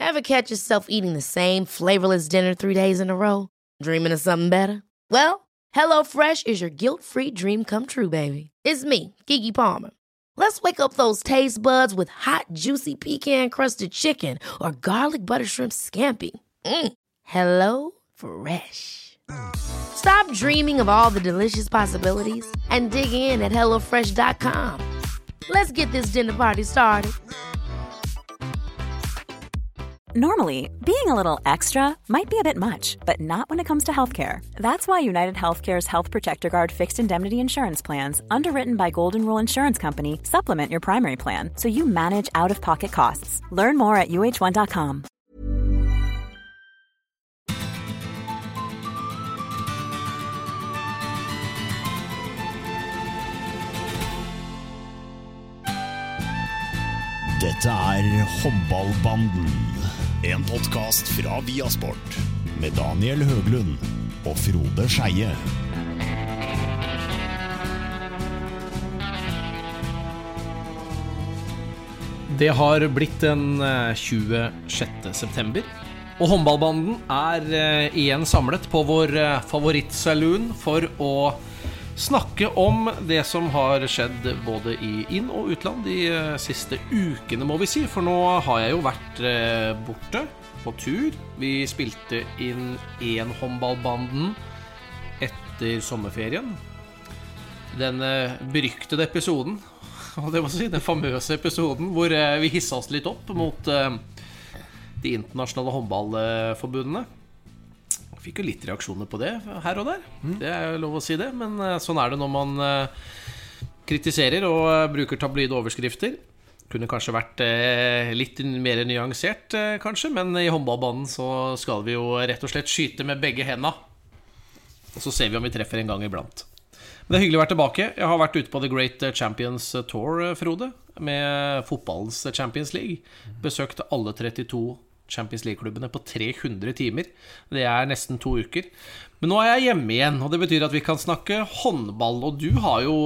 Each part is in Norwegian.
Ever catch yourself eating the same flavorless dinner 3 days in a row? Dreaming of something better? Well, HelloFresh is your guilt-free dream come true, baby. It's me, Keke Palmer. Let's wake up those taste buds with hot, juicy pecan-crusted chicken or garlic butter shrimp scampi. Hello Fresh. Stop dreaming of all the delicious possibilities and dig in at HelloFresh.com. Let's get this dinner party started. Normally, being a little extra might be a bit much, but not when it comes to healthcare. That's why United Healthcare's Health Protector Guard fixed indemnity insurance plans, underwritten by Golden Rule Insurance Company, supplement your primary plan so you manage out-of-pocket costs. Learn more at uh1.com. Dette Håndballbanden, en podcast fra Viasport, med Daniel Høglund og Frode Skeie. Det har blitt den 26. september, og Håndballbanden igjen samlet på vår favorittsaloon for å snakke om det som har skjedd både i inn- og utland de siste ukene, må vi si. For nå har jeg jo vært borte på tur. Vi spilte inn en Håndballbanden etter sommerferien. Den beryktede episoden, og det må si, den famøse episoden, hvor vi hisset oss litt opp mot de internasjonale håndballforbundene. Fikk jo litt reaksjoner på det her og der. Det jo lov å si det, men sånn det når man kritiserer og bruker tabloide overskrifter. Kunne kanskje vært litt mer nyansert, kanskje, men i håndballbanen så skal vi jo rett og slett skyte med begge hendene. Og så ser vi om vi treffer en gang iblant. Men det hyggelig å være tilbake. Jeg har vært ute på The Great Champions Tour, Frode, med fotballens Champions League. Besøkte alle 32 Champions League-klubbene på 300 timer. Det nesten 2 uker. Men nå jeg hjemme igjen, og det betyr at vi kan snakke håndball. Og du har jo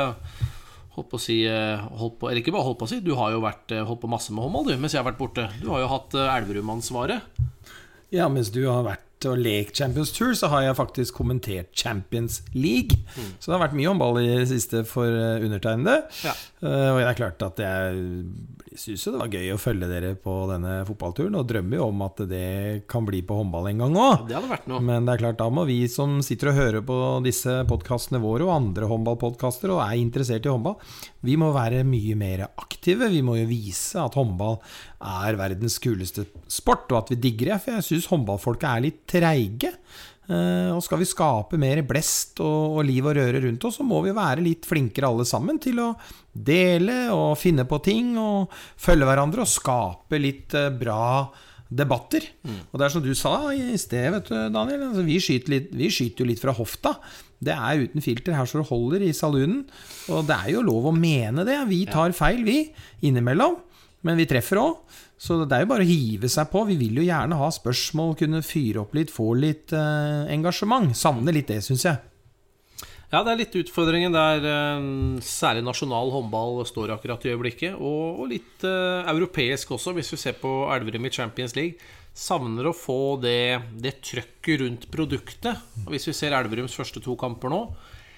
holdt på å si, eller ikke bare holdt på å si, du har jo holdt på masse med håndball, mens jeg har vært borte. Du har jo hatt Elverum-ansvaret. Ja, mens du har vært og lekt Champions Tour, så har jeg faktisk kommentert Champions League. Så det har vært mye håndball i det siste for undertegnede. Ja. Og det klart at jeg synes det var gøy å følge dere på denne fotballturen, og drømmer jo om at det kan bli på håndball en gang også. Det hadde vært noe. Men det klart, da må vi som sitter og hører på disse podcastene våre og andre håndballpodcaster og interessert i håndball, vi må være mye mer aktive. Vi må jo vise at håndball verdens kuleste sport, og at vi digger det, for jeg synes håndballfolk litt treige. Og skal vi skape mer blest og liv og røre rundt oss, så må vi være litt flinkere alle sammen til å dele og finne på ting og følge hverandre og skape litt bra debatter. Og det som du sa i sted, vet du, Daniel, altså vi skyter jo litt fra hofta. Det uten filter her så det holder i saloonen, og det jo lov å mene det. Vi tar feil, vi, innimellom, men vi treffer også. Så det jo bare å hive seg på. Vi vil jo gjerne ha spørsmål, kunne fyre opp litt, få litt engasjement. Savne litt det, synes jeg. Ja, det litt utfordringen der særlig nasjonal håndball står akkurat i øyeblikket, og litt europeisk også, hvis vi ser på Elverum i Champions League. Savner å få det trøkket rundt produktet. Og hvis vi ser Elverums første 2 kamper nå,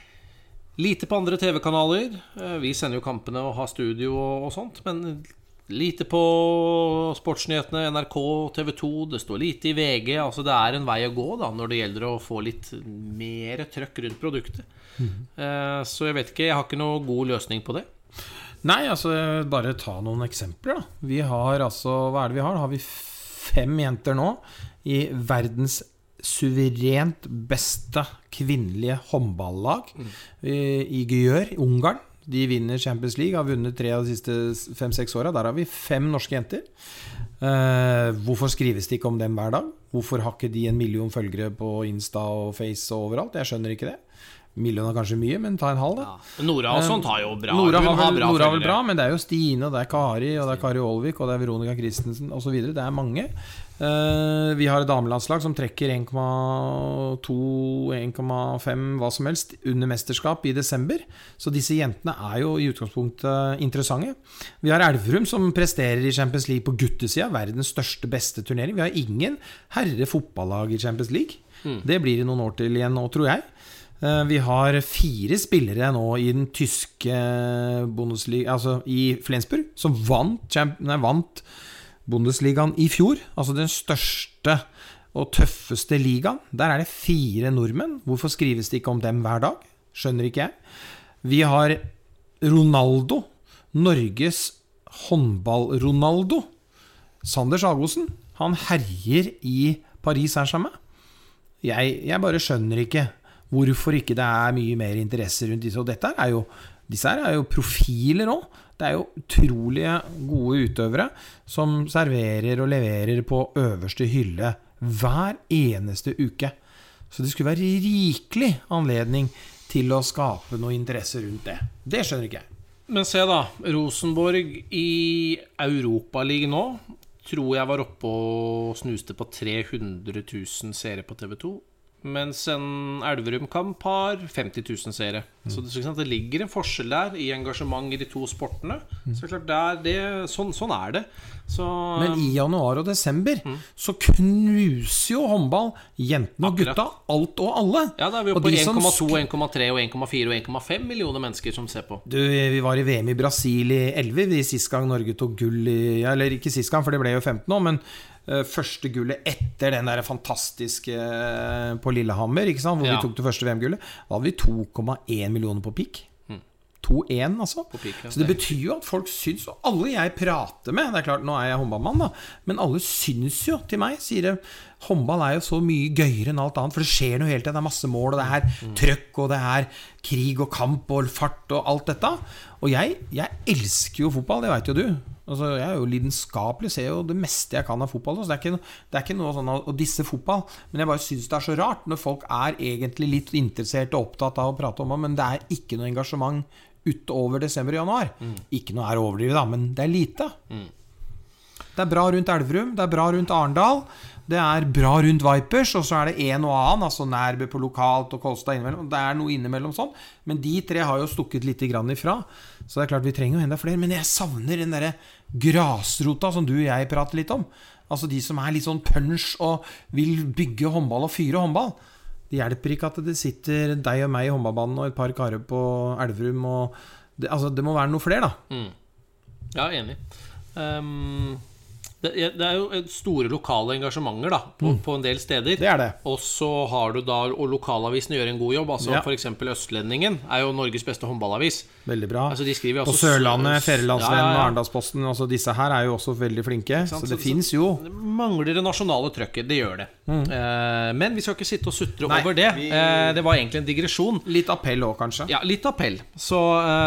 lite på andre TV-kanaler. Vi sender jo kampene og har studio og sånt, men lite på sportsnyhetene, NRK, TV 2, det står lite i VG. Altså det en vei å gå da, når det gjelder å få litt mer trøkk rundt produktet. Så jeg vet ikke, jeg har ikke noe god løsning på det. Nei, altså bare ta noen eksempler da. Vi har altså, hva det vi har? Har vi 5 jenter nå i verdens suverent beste kvinnelige håndballag i Győr, Ungarn. De vinner Champions League, har vunnet 3 av de siste 5-6 årene. Der har vi 5 norske jenter. Hvorfor skrives det ikke om dem hver dag? Hvorfor har ikke de 1 million følgere på Insta og Face og overalt? Jeg skjønner ikke det. Millioner kanskje mye, men ta en halv da. Nora og sånt har jo bra. Nora Hun har har vel bra, følgere. men det er jo Stine, og det er Kari, og det er Kari Olvik, og det er Veronica Christensen, og så videre. Det er mange. Vi har et damelandslag som trekker 1,2, 1,5, hva som helst, under mesterskap i desember. Så disse jentene er jo i utgangspunktet interessante. Vi har Elverum som presterer i Champions League på guttesida, verdens største, beste turnering. Vi har ingen herre-fotballag i Champions League. Det blir det noen år til igjen nå, tror jeg. Vi har 4 spillere nå i den tyske Bundesliga, altså i Flensburg, som vant Bundesligaen i fjor, altså den største og tøffeste ligaen. Der er det 4 nordmenn. Hvorfor skrives det ikke om dem hver dag? Skjønner ikke jeg. Vi har Ronaldo, Norges håndball-Ronaldo. Sander Sagosen, han herjer i Paris Saint-Germain. Jeg bare skjønner ikke hvorfor ikke det er mye mer interesse rundt disse. Og disse her er jo profiler også. Det er jo utrolige gode utøvere som serverer og leverer på øverste hylle hver eneste uke. Så det skulle være rikelig anledning til å skape noe interesse rundt det. Det skjønner ikke jeg. Men se da, Rosenborg i Europaligaen nå, tror jeg var oppe og snuste på 300 000 seere på TV 2. Mens en Elverum-kamp har 50 000 seere. Så det ligger en forskjell der i engasjement i de to sportene. Så klart sånn er det. Men i januar og desember så knuser jo håndball jentene og gutta, alt og alle. Ja, da er vi oppe på 1,2, 1,3 og 1,4 og 1,5 millioner mennesker som ser på. Vi var i VM i Brasil i 11, sist gang Norge tok gull eller ikke sist gang, for det ble jo 15 nå, men første gullet etter den der fantastiske på Lillehammer, ikke sant, hvor vi tok det første VM-gullet, da hadde vi 2,1 millioner på pikk. 2,1 altså. Så det betyr jo at folk syns, og alle jeg prater med, det er klart, nå er jeg håndballmann da, men alle syns jo til meg, sier det, håndball er jo så mye gøyere enn alt annet, for det skjer noe hele tiden, det er masse mål, og det er trøkk, og det er krig og kamp og fart og alt dette. Og jeg elsker jo fotball, det vet jo du. Altså, jeg er jo lidenskapelig, ser jo det meste jeg kan av fotball, så det er ikke noe sånn å disse fotball, men jeg bare synes det er så rart når folk er egentlig litt interessert og opptatt av å prate om det, men det er ikke noe engasjement utover desember og januar. Ikke noe er overdrivet da, men det er lite. Det er bra rundt Elverum, det er bra rundt Arendal, det er bra rundt Vipers, og så er det en og annen, altså Nærbø på lokalt og Kolstad innimellom, det er noe innimellom sånn, men de 3 har jo stukket litt grann ifra, så det er klart vi trenger jo enda flere, men jeg savner den der grasrota som du og jeg prater litt om, altså de som er litt sånn punch og vil bygge håndball og fyre håndball. Det hjelper ikke at det sitter deg og meg i håndballbanen og et par karer på Elverum, og det må være noe flere da. Ja, enig. Det er jo store lokale engasjementer da, på en del steder. Det er det. Og så har du da, og lokalavisen gjør en god jobb, altså for eksempel Østlendingen er jo Norges beste håndballavis. Veldig bra. Altså, de skriver på Sørlandet, Fædrelandsvennen og Arendalsposten, altså disse her er jo også veldig flinke, så det finnes jo. Det mangler det nasjonale trøkket, det gjør det. Men vi skal ikke sitte og sutre over det. Det var egentlig en digresjon. Litt appell også, kanskje. Ja, litt appell. Så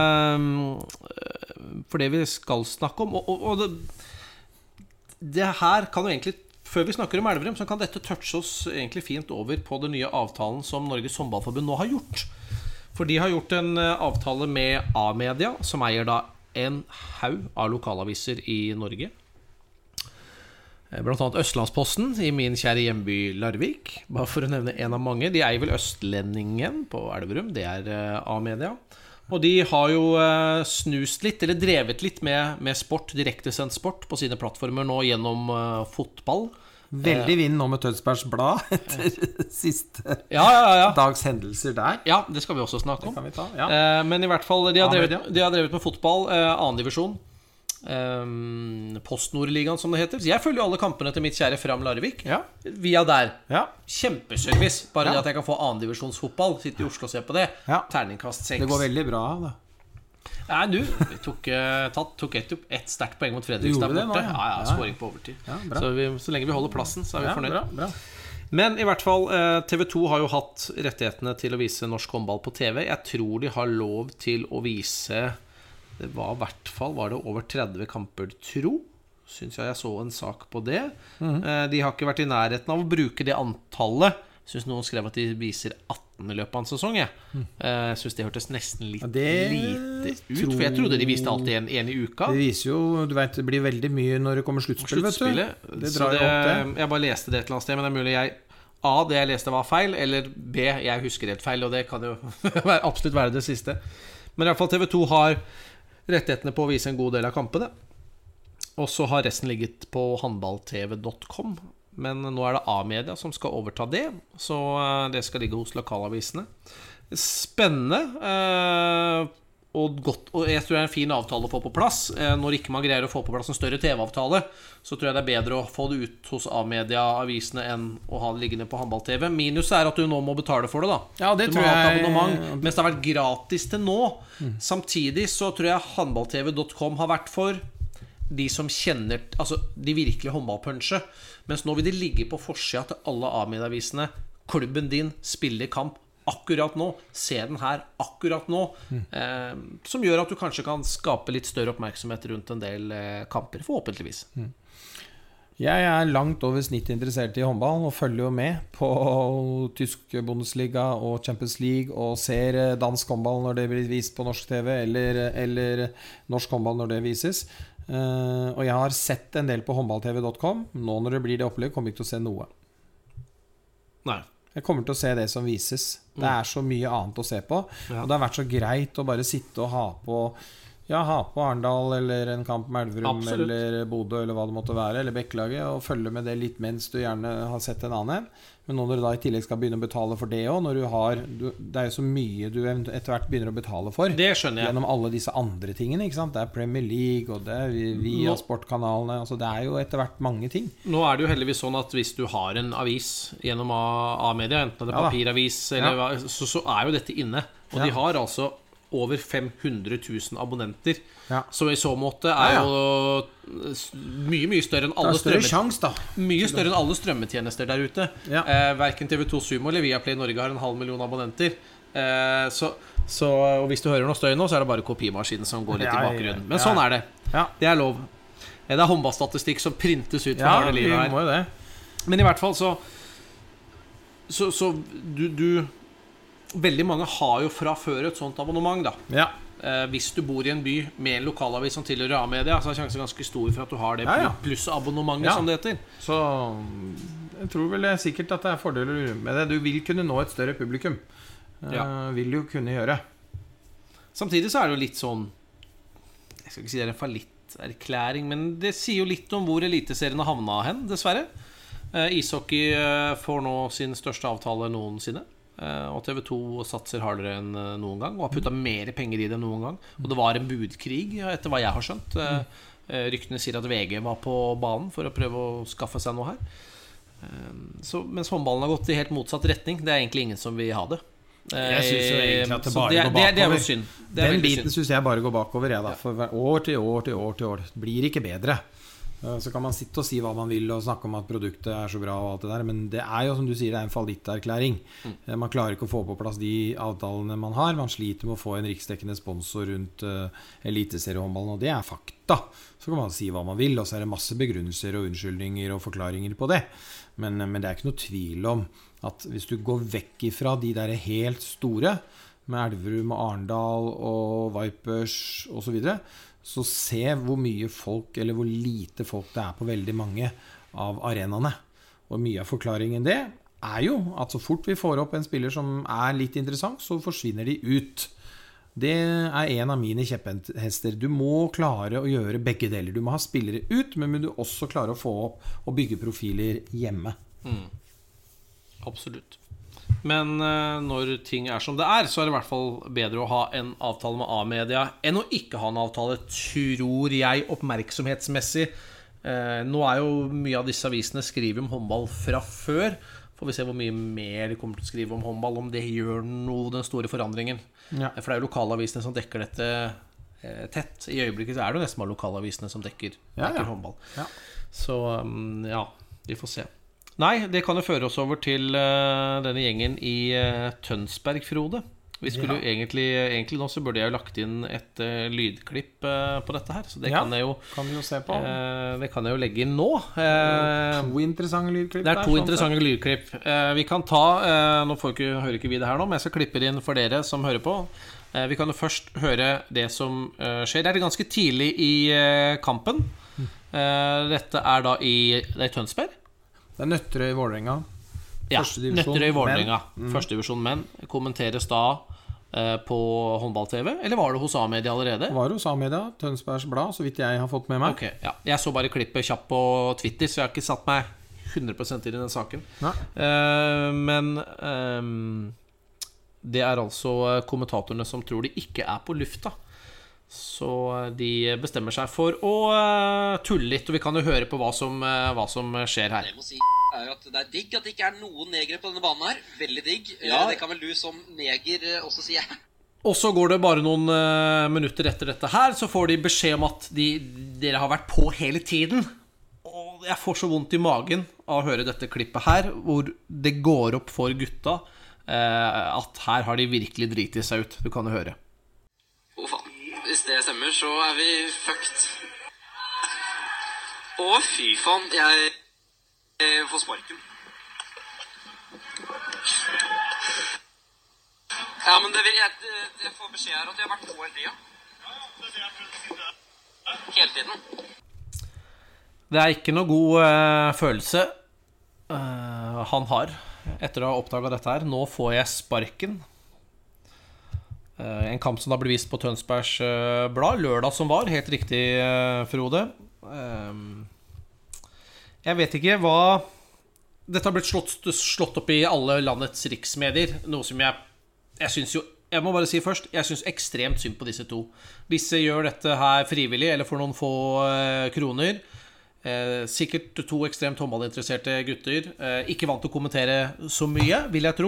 for det vi skal snakke om, og det her kan jo egentlig, før vi snakker om Elverum, så kan dette touche oss egentlig fint over på den nye avtalen som Norges håndballforbund nå har gjort. For de har gjort en avtale med A-media, som eier da en haug av lokalaviser i Norge. Blant annet Østlandsposten i min kjære hjemby Larvik, bare for å nevne en av mange. De eier vel Østlendingen på Elverum, det er A-media. Og de har jo snust litt, eller drevet litt med sport, direktesendt sport på sine plattformer nå gjennom fotball. Veldig vind nå med Tønsbergs Blad etter siste dags hendelser der. Ja, det skal vi også snakke om. Det kan vi ta, ja. Men i hvert fall, de har drevet med fotball, 2. divisjon. PostNordligaen som det heter. Så jeg følger jo alle kampene til mitt kjære Fram Larvik via der. Kjempeservice. Bare det at jeg kan få 2. divisjonsfotball. Sitter i Oslo og ser på det. Terningkast 6. Det går veldig bra da. Nei, du, vi tok ett sterkt poeng mot Fredrikstad borte. Skåring på overtid. Så lenge vi holder plassen, så er vi fornøyd. Bra. Men i hvert fall, TV 2 har jo hatt rettighetene til å vise norsk håndball på TV. Jeg tror de har lov til å vise, det var i hvert fall det over 30 kamper, synes jeg så en sak på det. De har ikke vært i nærheten av å bruke det antallet Synes noen skrev at de viser 18 i løpet av en sesong. Jeg synes det hørtes nesten litt lite ut, for jeg trodde de viste alltid en i uka. Det viser jo, du vet, det blir veldig mye når det kommer sluttspill, vet du. Det drar jo opp det. Jeg bare leste det et eller annet sted, men det er mulig det jeg leste var feil, eller B, jeg husker helt feil, og det kan jo absolutt være det siste. Men i hvert fall TV 2 har rettighetene på å vise en god del av kampene, og så har resten ligget på håndballtv.com. Men nå er det A-media som skal overta det, så det skal ligge hos lokalavisene. Spennende og godt, og jeg tror det er en fin avtale å få på plass. Når ikke man greier å få på plass en større TV-avtale, så tror jeg det er bedre å få det ut hos A-media-avisene enn å ha det liggende på håndball-TV. Minus er at du nå må betale for det da. Ja, det tror jeg. Mens det har vært gratis til nå. Samtidig så tror jeg håndballtv.com har vært for de som kjenner, altså de virkelige håndballpunche. Mens nå vil de ligge på forsida til alle A-medieavisene. Klubben din spiller kamp akkurat nå. Se den her akkurat nå. Som gjør at du kanskje kan skape litt større oppmerksomhet rundt en del kamper, forhåpentligvis. Jeg er langt over snitt interessert i håndball og følger jo med på tysk Bundesliga og Champions League og ser dansk håndball når det blir vist på norsk TV eller norsk håndball når det vises. Og jeg har sett en del på håndballtv.com. Nå når det blir det opplegg kommer jeg ikke til å se noe. Nei. Jeg kommer til å se det som vises. Det er så mye annet å se på. Og det har vært så greit å bare sitte og ha på Arendal eller en kamp med Elverum eller Bodø eller hva det måtte være, eller Bekkelaget, og følge med det litt mens du gjerne har sett en annen. Men når du da i tillegg skal begynne å betale for det også, når det er jo så mye du etter hvert begynner å betale for. Det skjønner jeg. Gjennom alle disse andre tingene, ikke sant? Det er Premier League, og det er via sportkanalene, altså det er jo etter hvert mange ting. Nå er det jo heldigvis sånn at hvis du har en avis gjennom A-media, enten det er papiravis, eller så er jo dette inne. Og de har altså over 500 000 abonnenter. Så i så måte er jo mye større enn alle strømmetjenester der ute. Hverken TV2 Sumo eller Viaplay Norge har 500 000 abonnenter. Og hvis du hører noe støy nå, så er det bare kopimaskinen som går litt i bakgrunnen. Men sånn er det. Det er lov. Det er håndballstatistikk som printes ut for harde livet her. Må jo det. Men i hvert fall så veldig mange har jo fra før et sånt abonnement da. Hvis du bor i en by med en lokalavis som tilhører A-media, så er sjansen ganske stor for at du har det pluss abonnementet som det heter. Så jeg tror vel sikkert at det er fordeler med det. Du vil kunne nå et større publikum. Vil jo kunne gjøre. Samtidig så er det jo litt sånn, jeg skal ikke si det er en fallitterklæring, men det sier jo litt om hvor eliteserien har havnet hen, dessverre. Ishockey får nå sin største avtale noensinne. Og TV 2 satser hardere enn noen gang og har puttet mer penger i det enn noen gang. Og det var en budkrig, etter hva jeg har skjønt. Ryktene sier at VG var på banen for å prøve å skaffe seg noe her. Mens håndballen har gått i helt motsatt retning. Det er egentlig ingen som vil ha det. Jeg synes jo egentlig at det bare går bakover. Det er jo synd. Den biten synes jeg bare går bakover, for år til år. Det blir ikke bedre. Så kan man sitte og si hva man vil og snakke om at produktet er så bra og alt det der, men det er jo, som du sier, det er en fallitterklæring. Man klarer ikke å få på plass de avtalene man har. Man sliter med å få en riksdekkende sponsor rundt eliteseriehåndballen, og det er fakta. Så kan man si hva man vil, og så er det masse begrunnelser og unnskyldninger og forklaringer på det. Men det er ikke noe tvil om at hvis du går vekk ifra de der helt store, med Elverum og Arendal og Vipers og så videre, så se hvor mye folk, eller hvor lite folk det er på veldig mange av arenaene. Og mye av forklaringen det er jo at så fort vi får opp en spiller som er litt interessant, så forsvinner de ut. Det er en av mine kjepphester. Du må klare å gjøre begge deler. Du må ha spillere ut, men du også klare å få opp og bygge profiler hjemme. Absolutt. Men når ting er som det er, så er det i hvert fall bedre å ha en avtale med A-media enn å ikke ha en avtale, tror jeg, oppmerksomhetsmessig. Nå er jo mye av disse avisene skriver om håndball fra før. Får vi se hvor mye mer de kommer til å skrive om håndball, om det gjør noe, den store forandringen. For det er jo lokalavisene som dekker dette tett. I øyeblikket så er det jo nesten bare lokalavisene som dekker håndball. Så vi får se. Nei, det kan jo føre oss over til denne gjengen i Tønsberg, Frode. Vi skulle jo egentlig nå så burde jeg jo lagt inn et lydklipp på dette her. Så det kan jeg jo se på. Det kan jeg jo legge inn nå. 2 interessante lydklipp. Det er 2 interessante lydklipp. Vi kan ta, nå hører ikke vi det her nå, men jeg skal klippe det inn for dere som hører på. Vi kan jo først høre det som skjer. Det er ganske tidlig i kampen. Dette er da i Tønsberg. Det er Nøtterøy i Vålerenga. Ja, Nøtterøy Vålerenga, første divisjon menn. Kommenteres da på håndball-TV, eller var det hos A-media allerede? Det var hos A-media, Tønsbergs Blad, så vidt jeg har fått med meg. Ok, ja. Jeg så bare klippet kjapt på Twitter, så jeg har ikke satt meg 100% i den saken. Men det er altså kommentatorene som tror de ikke er på lufta. Så de bestemmer seg for å tulle litt, og vi kan jo høre på hva som skjer her. Det må si er jo at det er digg at det ikke er noen negre på denne banen her. Veldig digg. Det kan vel du som neger også si. Og så går det bare noen minutter etter dette her, så får de beskjed om at dere har vært på hele tiden. Og jeg får så vondt i magen av å høre dette klippet her, hvor det går opp for gutta at her har de virkelig dritet seg ut. Du kan jo høre. Faen. Hvis det stemmer, så er vi fucked. Å, fy faen. Jeg får sparken. Ja, men jeg får beskjed her at jeg har vært på hele tiden. Hele tiden. Det er ikke noe god følelse han har etter å ha oppdaget dette her. Nå får jeg sparken. En kamp som da ble vist på Tønsbergs Blad lørdag som var, helt riktig, Frode. Jeg vet ikke hva. Dette har blitt slått opp i alle landets riksmedier. Noe som jeg synes jo, jeg må bare si først, jeg synes ekstremt synd på disse 2. Disse gjør dette her frivillig, eller for noen få kroner. Sikkert 2 ekstremt håndballinteresserte gutter. Ikke vant til å kommentere så mye, vil jeg tro.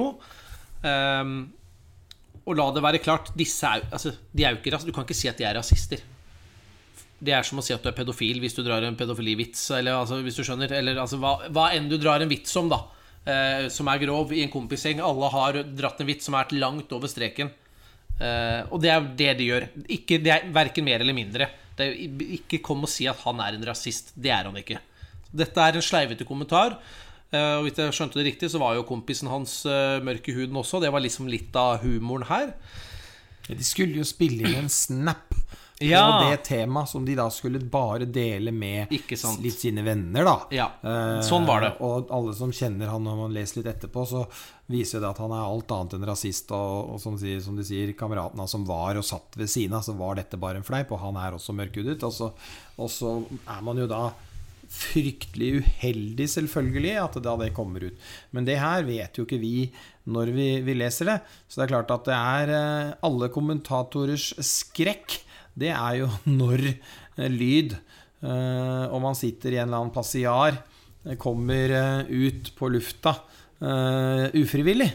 Og la det være klart, disse de er jo ikke du kan ikke si at de er rasister. Det er som å si at du er pedofil hvis du drar en pedofilivits, eller hvis du skjønner, eller hva enn du drar en vits om da, som er grov i en kompisgjeng. Alle har dratt en vits som er langt over streken, og det er det de gjør. Det er hverken mer eller mindre. Det er ikke kom og si at han er en rasist. Det er han ikke. Dette er en sleivete kommentar. Og hvis jeg skjønte det riktig, så var jo kompisen hans mørk i huden også. Det var liksom litt av humoren her. De skulle jo spille inn en snap på det tema som de da skulle bare dele med litt sine venner da. Ja, sånn var det. Og alle som kjenner han, når man leser litt etterpå, så viser det at han er alt annet enn rasist. Og som de sier, kameratene som var og satt ved siden av, så var dette bare en fleip, og han er også mørkhudet. Og så er man jo da fryktelig uheldig, selvfølgelig, at det kommer ut. Men det her vet jo ikke vi når vi leser det. Så det er klart at det er alle kommentatorers skrekk. Det er jo når lyd, og man sitter i en eller annen passiar, kommer ut på lufta ufrivillig.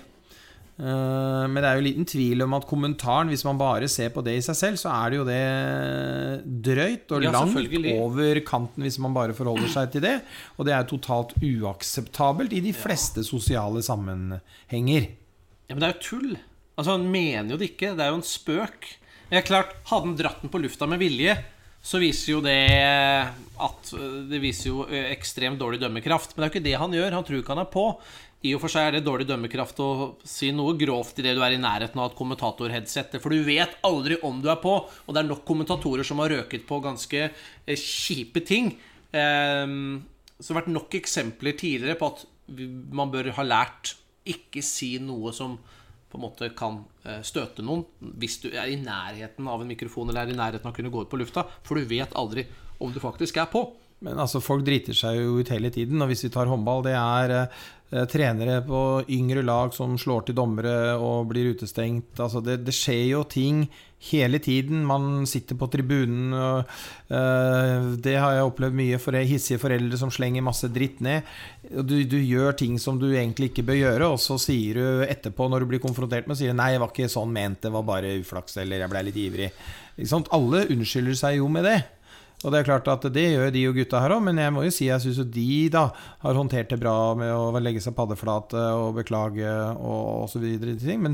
Men det er jo liten tvil om at kommentaren, hvis man bare ser på det i seg selv, så er det jo det drøyt og langt over kanten hvis man bare forholder seg til det. Og det er totalt uakseptabelt i de fleste sosiale sammenhenger. Ja, men det er jo tull. Han mener jo det ikke. Det er jo en spøk. Det er klart, hadde han dratt den på lufta med vilje, så viser jo det at det viser jo ekstremt dårlig dømmekraft. Men det er jo ikke det han gjør. Han tror ikke han er på. I og for seg er det dårlig dømmekraft å si noe grovt i det du er i nærheten av et kommentatorheadset, for du vet aldri om du er på, og det er nok kommentatorer som har røket på ganske kjipe ting. Så det har vært nok eksempler tidligere på at man bør ha lært ikke si noe som på en måte kan støte noen hvis du er i nærheten av en mikrofon eller er i nærheten av å kunne gå ut på lufta, for du vet aldri om du faktisk er på. Men folk driter seg jo ut hele tiden, og hvis vi tar håndball, det er trenere på yngre lag som slår til dommere og blir utestengt. Det skjer jo ting hele tiden. Man sitter på tribunen, og det har jeg opplevd mye for hissige foreldre som slenger masse dritt ned. Du gjør ting som du egentlig ikke bør gjøre, og så sier du etterpå, når du blir konfrontert med, sier du, nei, det var ikke sånn ment, det var bare uflaks, eller jeg ble litt ivrig. Alle unnskylder seg jo med det. Og det er klart at det gjør de og gutta her også, men jeg må jo si, jeg synes jo de da har håndtert det bra med å legge seg paddeflate og beklage og så videre ting, men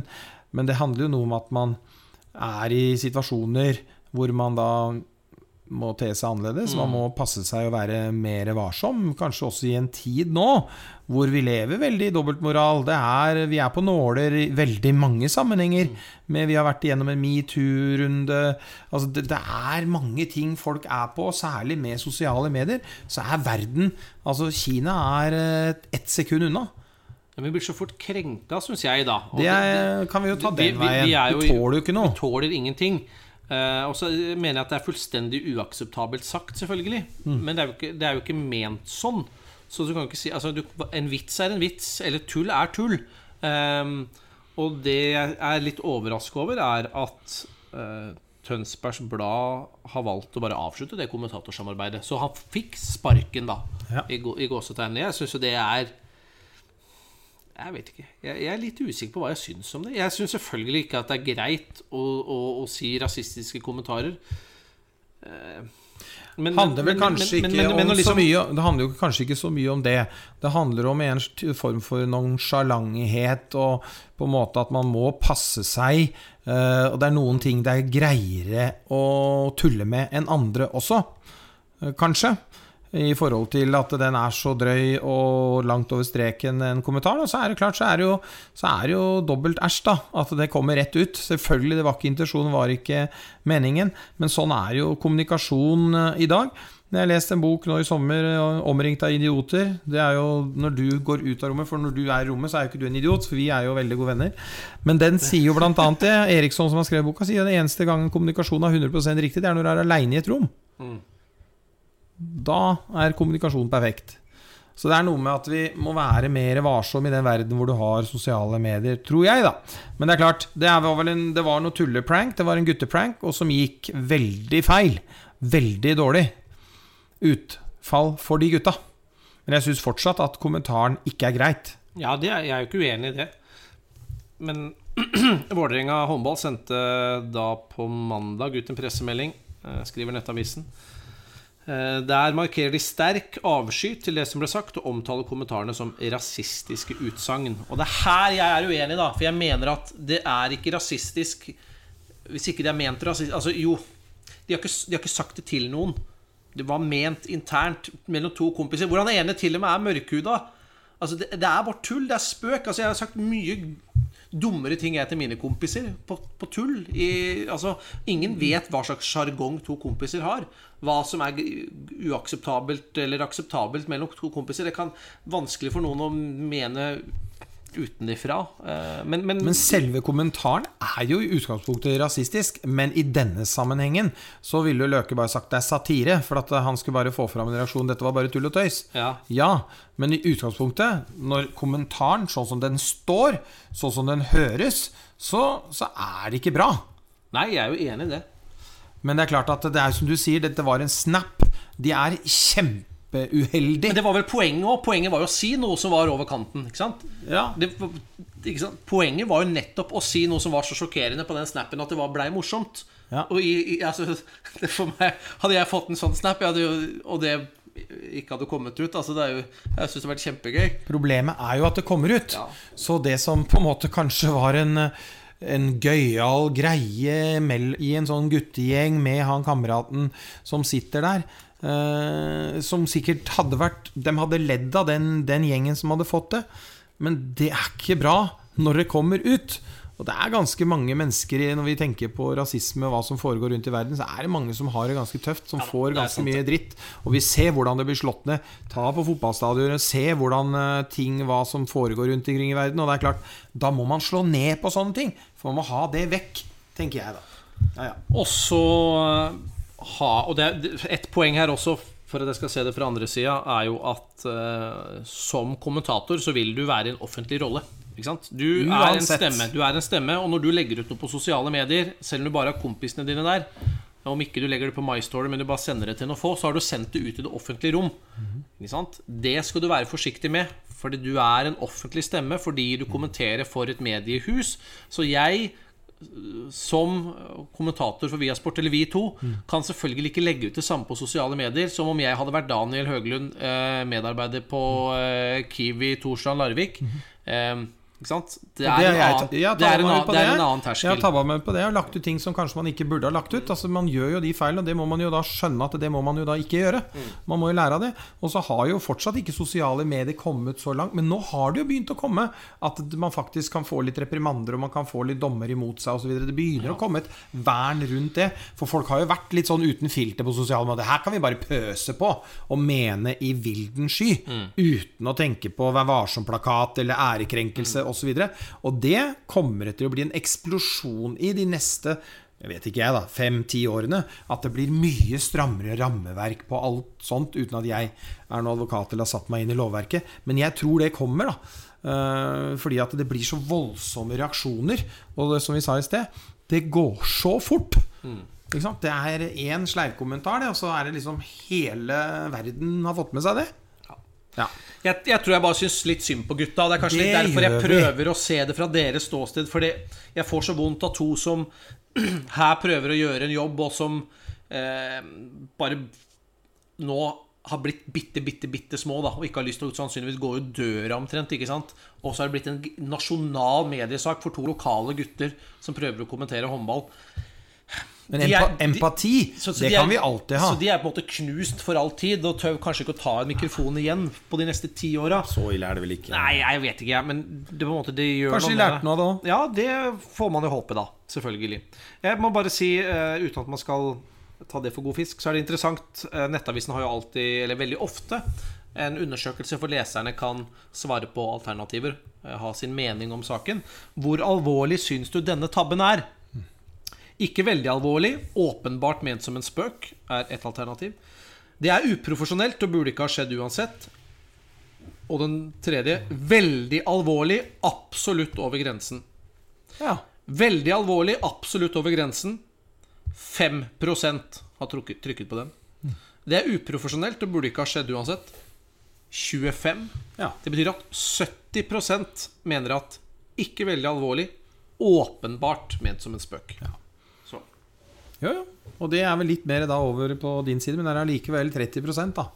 Men det handler jo noe om at man I situasjoner hvor man da må te seg annerledes. Man må passe seg å være mer varsom, kanskje også I en tid nå, hvor vi lever veldig I dobbeltmoral. Vi på nåler I veldig mange sammenhenger, men vi har vært igjennom en MeToo-runde. Altså, det mange ting folk på, særlig med sosiale medier, så verden, altså Kina ett sekund unna. Ja, vi blir så fort krenket, synes jeg da. Og kan vi jo ta den veien. Vi tåler jo ikke noe. Vi tåler ingenting. Og så mener jeg at det fullstendig uakseptabelt sagt, selvfølgelig. Men det jo ikke ment sånn. Så du kan jo ikke si altså, en vits en vits, eller tull tull. Og det jeg litt overrasket over at Tønsbergs Blad har valgt å bare avslutte det kommentatorsamarbeidet. Så han fikk sparken da I gåsetegnet. Jeg synes jo det jeg vet ikke. Jeg litt usikker på hva jeg synes om det. Jeg synes selvfølgelig ikke at det greit å si rasistiske kommentarer. Det handler jo kanskje ikke så mye om det. Det handler om en form for nonchalantighet og på en måte at man må passe seg. Og det noen ting det greiere å tulle med enn andre også. Kanskje. I forhold til at den så drøy og langt over streken en kommentar, så det klart, så det jo dobbelt æsj da, at det kommer rett ut. Selvfølgelig, det var ikke intensjonen, var ikke meningen, men sånn jo kommunikasjon I dag. Når jeg leste en bok nå I sommer, Omringt av idioter, det jo når du går ut av rommet, for når du I rommet, så jo ikke du en idiot, for vi jo veldig gode venner. Men den sier jo blant annet det, Eriksson som har skrevet boka, sier det eneste gangen kommunikasjonen 100% riktig, det når du alene I et rom. Da kommunikasjon perfekt. Så det noe med at vi må være mer varsom I den verden hvor du har sosiale medier, tror jeg da. Men det klart, det var noe tulleprank, det var en gutteprank, og som gikk veldig feil, veldig dårlig utfall for de gutta. Men jeg synes fortsatt at kommentaren ikke greit. Ja, jeg jo ikke uenig I det. Men Vålerenga håndball sendte da på mandag ut en pressemelding, skriver Nettavisen. Der markerer de sterk avsky til det som ble sagt og omtaler kommentarene som rasistiske utsagn. Og det her jeg uenig da, for jeg mener at det ikke rasistisk hvis ikke det ment rasistisk. Altså jo, de har ikke sagt det til noen. Det var ment internt mellom to kompiser. Hvordan ene til og med mørkhuda. Altså det bare tull, det spøk. Altså jeg har sagt mye dummere ting til mine kompiser på tull altså, ingen vet hva slags jargong to kompiser har, hva som uakseptabelt eller akseptabelt mellom to kompiser. Det kan vanskelig for noen å mene utenifra men selve kommentaren jo I utgangspunktet rasistisk, men I denne sammenhengen så ville jo Løke bare sagt det satire, for at han skulle bare få fram en reaksjon, dette var bare tull og tøys. Ja, men I utgangspunktet når kommentaren, sånn som den står, sånn som den høres, så det ikke bra. Nei, jeg jo enig I det. Men det klart at det som du sier, dette var en snap. De kjempeuheldig. Men det var vel poenget også. Poenget var jo å si noe som var over kanten, ikke sant? Ja. Ikke sant? Poenget var jo nettopp å si noe som var så sjokkerende på den snappen at det ble morsomt. Ja. Og altså, for meg, hadde jeg fått en sånn snap, og det ikke hadde kommet ut, altså jeg synes det hadde vært kjempegøy. Problemet jo at det kommer ut. Ja. Så det som på en måte kanskje var en gøyal greie I en sånn guttegjeng med han kameraten som sitter der, som sikkert hadde vært, de hadde ledd av den gjengen som hadde fått det, men det ikke bra når det kommer ut. Og det ganske mange mennesker, når vi tenker på rasisme og hva som foregår rundt I verden, så det mange som har det ganske tøft, som får ganske mye dritt. Og vi ser hvordan det blir slått ned. Ta på fotballstadioner, se hvordan hva som foregår rundt omkring I verden. Og det klart, da må man slå ned på sånne ting, for man må ha det vekk, tenker jeg da. Ja. Og så og det et poeng her også, for at jeg skal se det fra andre siden, jo at som kommentator så vil du være I en offentlig rolle. Ikke sant? Du en stemme, og når du legger ut noe på sosiale medier, selv om du bare har kompisene dine der, om ikke du legger det på MyStory, men du bare sender det til noen få, så har du sendt det ut I det offentlige rom. Ikke sant? Det skal du være forsiktig med, fordi du en offentlig stemme, fordi du kommenterer for et mediehus. Så jeg som kommentator for Viasport, eller vi to, kan selvfølgelig ikke legge ut det samme på sosiale medier som om jeg hadde vært Daniel Høglund, medarbeider på Kiwi Torsland Larvik. Ikke sant? Det Og det er er jeg- jeg tar meg med på det er det. en annen Jeg har terskel. tabba meg på det og lagt ut ting som kanskje man ikke burde ha lagt ut. Altså Man gjør jo de feilene, og det må man jo da skjønne at det må man jo da ikke gjøre. Man må jo lære av det. Og så har jo fortsatt ikke sosiale medier kommet så langt, men nå har det jo begynt å komme at man faktisk kan få litt reprimander, og man kan få litt dommer imot seg osv. Det begynner å komme et vern rundt det. For folk har jo vært litt sånn uten filter på sosiale medier. Her kan vi bare pøse på og mene i vilden sky uten å tenke på Vær varsom-plakat eller ærekrenkelse osv. Og det kommer til å bli en eksplosjon i de neste, jeg vet ikke jeg da, 5-10 årene, at det blir mye strammere rammeverk på alt sånt, uten at jeg er noen advokat eller har satt meg inn i lovverket. Men jeg tror det kommer da, fordi at det blir så voldsomme reaksjoner, og det som vi sa i sted, det går så fort. Ikke sant? Det er en sleivkommentar det, og så er det liksom hele verden har fått med seg det. Ja. Jeg tror jeg bare synes litt synd på gutta. Og det er kanskje litt derfor jeg prøver å se det fra deres ståsted. Fordi jeg får så vondt av to som her prøver å gjøre en jobb, og som bare nå har blitt bitte små da, og ikke har lyst til å sannsynligvis gå ut døra omtrent, ikke sant? Og så har det blitt en nasjonal mediesak for to lokale gutter som prøver å kommentere håndball. Men empati, det kan vi alltid ha. Så de er på en måte knust for all tid, og tør kanskje ikke å ta en mikrofon igjen på de neste 10 årene. Så ille er det vel ikke. Nei, jeg vet ikke, men det på en måte det gjør kanskje de lærte noe da. Ja, det får man jo håpe da, selvfølgelig. Jeg må bare si, uten at man skal ta det for god fisk, så er det interessant. Nettavisen har jo alltid, eller veldig ofte, en undersøkelse for leserne kan svare på alternativer, ha sin mening om saken. Hvor alvorlig synes du denne tabben er? Ikke veldig alvorlig, åpenbart ment som en spøk, er et alternativ. Det er uprofesjonelt og burde ikke ha skjedd uansett. Og den tredje, veldig alvorlig, absolutt over grensen. Ja. Veldig alvorlig, absolutt over grensen. 5% har trykket på den. Det er uprofesjonelt og burde ikke ha skjedd uansett. 25%. Ja. Det betyr at 70% mener at ikke veldig alvorlig, åpenbart ment som en spøk. Ja. Jo, og det er vel litt mer da over på din side, men det er likevel 30% da.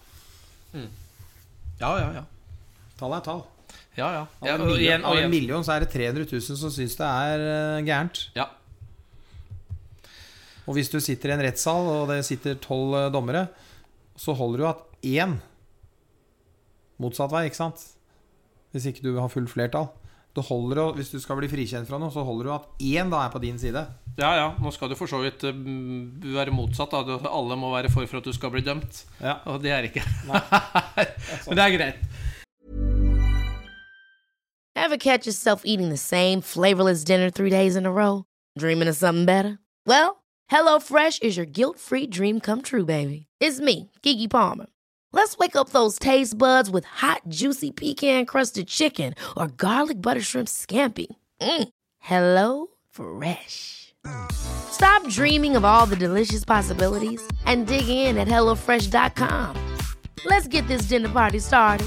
Ja. Tall er tall. Ja. Av en million så er det 300 000 som synes det er gærent. Ja. Og hvis du sitter i en rettssal, og det sitter 12 dommere, så holder du at 1 motsatt vei, ikke sant? Hvis ikke du har full flertall. Det holder, hvis du skal bli frikjent fra noe, så holder du at 1 da er på din side. Ja, nå skal du for så vidt være motsatt da. Alle må være for at du skal bli dømt. Ja. Og det er ikke. Men det er greit. Ever catch yourself eating the same flavorless dinner 3 days in a row? Dreaming of something better? Well, HelloFresh is your guilt-free dream come true, baby. It's me, Keke Palmer. Let's wake up those taste buds with hot, juicy pecan-crusted chicken or garlic butter shrimp scampi. Hello Fresh. Stop dreaming of all the delicious possibilities and dig in at HelloFresh.com. Let's get this dinner party started.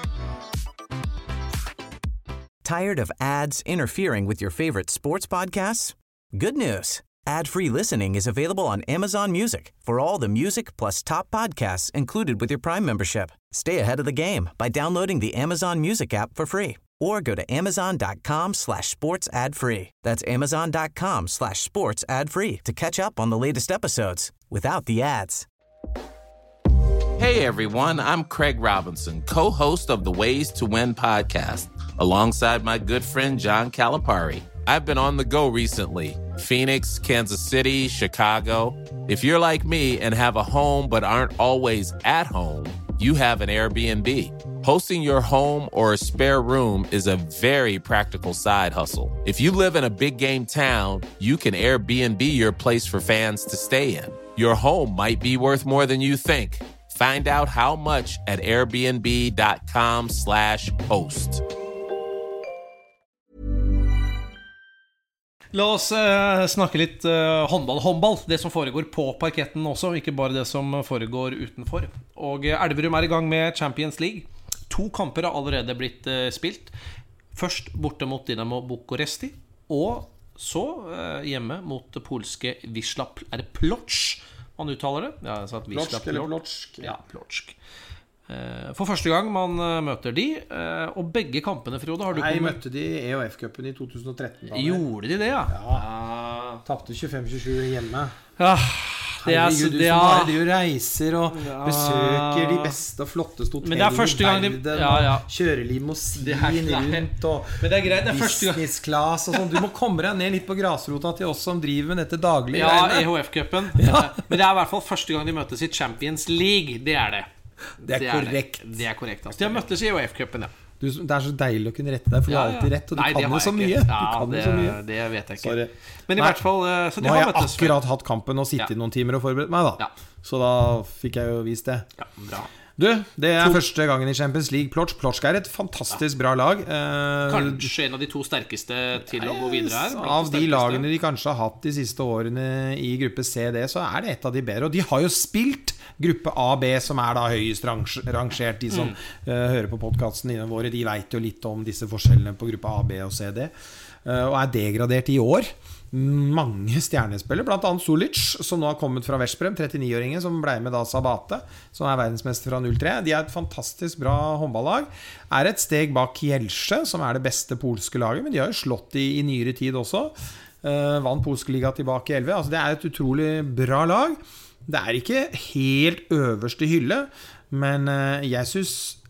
Tired of ads interfering with your favorite sports podcasts? Good news. Ad-free listening is available on Amazon Music for all the music plus top podcasts included with your Prime membership. Stay ahead of the game by downloading the Amazon Music app for free or go to amazon.com/sports ad free. That's amazon.com/sports ad free to catch up on the latest episodes without the ads. Hey everyone, I'm Craig Robinson, co-host of the Ways to Win podcast, alongside my good friend John Calipari. I've been on the go recently. Phoenix, Kansas City, Chicago. If you're like me and have a home but aren't always at home, you have an Airbnb. Hosting your home or a spare room is a very practical side hustle. If you live in a big game town, you can Airbnb your place for fans to stay in. Your home might be worth more than you think. Find out how much at airbnb.com/host. La oss snakke litt håndball. Det som foregår på parketten også, ikke bare det som foregår utenfor. Og Elverum er i gang med Champions League. 2 kamper har allerede blitt spilt. Først borte mot Dynamo Bucuresti, og så hjemme mot det polske Wisła. Er det Plock man uttaler det? Ja, jeg sa at Wisła Plock eller Plock? Ja, Plock. For første gang man møter de, og begge kampene, Frode, har du kommet... Jeg møtte de i EOF-cupen i 2013. Gjorde de det, ja? Ja. Tappte 25-27 hjemme. Ja. Herregud, du som bare du reiser og besøker de beste og flotteste hotellene i verden og kjører limousine rundt og business class og sånn. Du må komme deg ned litt på grasrota til oss som driver med dette daglig. Ja, EHF-cupen. Men det i hvert fall første gang de møtes i Champions League. Det det. Det korrekt. Det korrekt, altså. De har møttes i EHF-cupen, ja. Det så deilig å kunne rette deg, for du har alltid rett, og du kan jo så mye. Det vet jeg ikke. Sorry. Men i hvert fall så de nå har jeg akkurat hatt kampen og sittet noen timer og forberedt meg da. Så da fikk jeg jo vist det. Ja, bra. Du, det første gangen i Champions League. Plock er et fantastisk bra lag. Kanskje en av de to sterkeste til å gå videre her. Av de lagene de kanskje har hatt de siste årene i gruppe CD, så det et av de bedre. Og de har jo spilt gruppe A og B, som da høyest rangert. De som hører på podcasten våre, de vet jo litt om disse forskjellene på gruppe A, B og CD, og degradert i år. Mange stjernespillere, blant annet Sulic, som nå har kommet fra Veszprem, 39-åringen, som ble med da Sabate, som verdensmester fra 03. De et fantastisk bra håndballag. Et steg bak Kielce, som det beste polske laget, men de har jo slått i nyere tid også. Vant polske liga tilbake i 11. Altså, det et utrolig bra lag. Det ikke helt øverste hylle, men jeg synes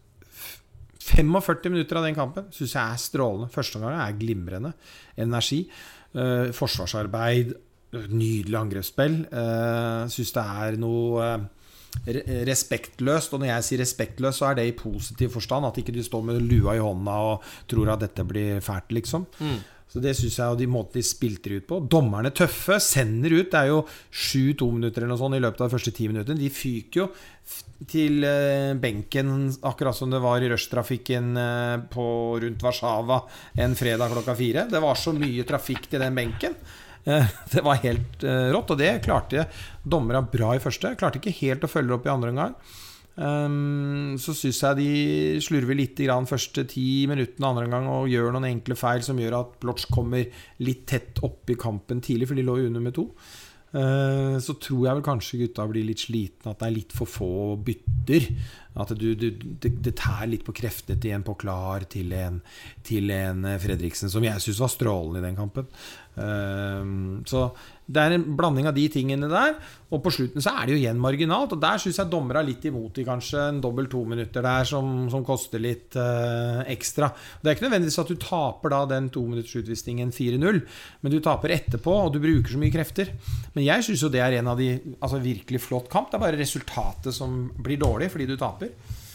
45 minutter av den kampen synes jeg strålende. Første gangen glimrende. Energi, forsvarsarbeid, nydelig angrepsspill. Synes det noe respektløst, og når jeg sier respektløst, så det i positiv forstand, at ikke du står med lua i hånda og tror at dette blir fælt, liksom. Så det synes jeg, og de måten de spilte ut på. Dommerne tøffe, sender ut. Det jo 7 2-minutter eller noe sånt i løpet av de første 10 minuttene. De fyker jo til benken, akkurat som det var i rushtrafikken rundt Warszawa en fredag klokka 4. Det var så mye trafikk til den benken. Det var helt rått, og det klarte dommerne bra i første. Klarte ikke helt å følge opp i andre omgang. Så synes jeg de slurver litt i første 10 minuttene andre gang og gjør noen enkle feil som gjør at Plock kommer litt tett opp i kampen tidlig, for de lå under med 2. Så tror jeg vel kanskje gutta blir litt sliten, at det litt for få bytter, at det tær litt på kreftene til en på klar til en Fredriksen, som jeg synes var strålende i den kampen. Så det en blanding av de tingene der, og på slutten så det jo igjen marginalt, og der synes jeg dommere litt imot i kanskje en dobbelt 2 minutter der som koster litt ekstra. Det ikke nødvendigvis at du taper da den 2 minutters utvisningen 4-0, men du taper etterpå, og du bruker så mye krefter. Men jeg synes jo det en av de virkelig flott kamp. Det bare resultatet som blir dårlig fordi du taper.